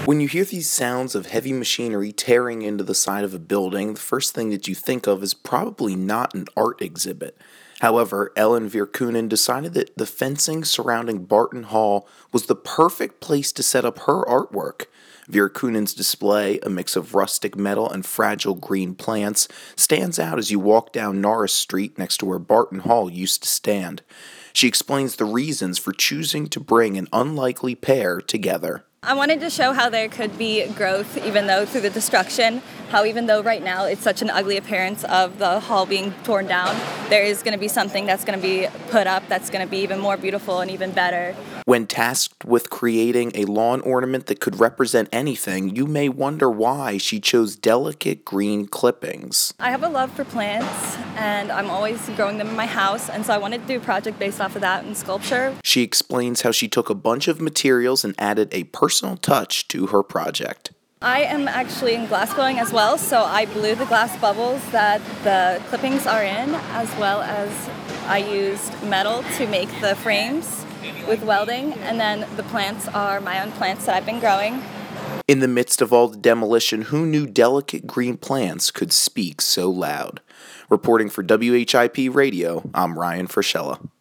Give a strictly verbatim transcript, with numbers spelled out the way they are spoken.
When you hear these sounds of heavy machinery tearing into the side of a building, the first thing that you think of is probably not an art exhibit. However, Ellen Virkunen decided that the fencing surrounding Barton Hall was the perfect place to set up her artwork. Virkunen's display, a mix of rustic metal and fragile green plants, stands out as you walk down Norris Street next to where Barton Hall used to stand. She explains the reasons for choosing to bring an unlikely pair together. I wanted to show how there could be growth even though through the destruction, how even though right now it's such an ugly appearance of the hall being torn down, there is going to be something that's going to be put up that's going to be even more beautiful and even better. When tasked with creating a lawn ornament that could represent anything, you may wonder why she chose delicate green clippings. I have a love for plants, and I'm always growing them in my house, and so I wanted to do a project based off of that in sculpture. She explains how she took a bunch of materials and added a personal touch to her project. I am actually in glass blowing as well, so I blew the glass bubbles that the clippings are in, as well as I used metal to make the frames with welding, and then the plants are my own plants that I've been growing. In the midst of all the demolition, who knew delicate green plants could speak so loud? Reporting for W H I P Radio, I'm Ryan Frischella.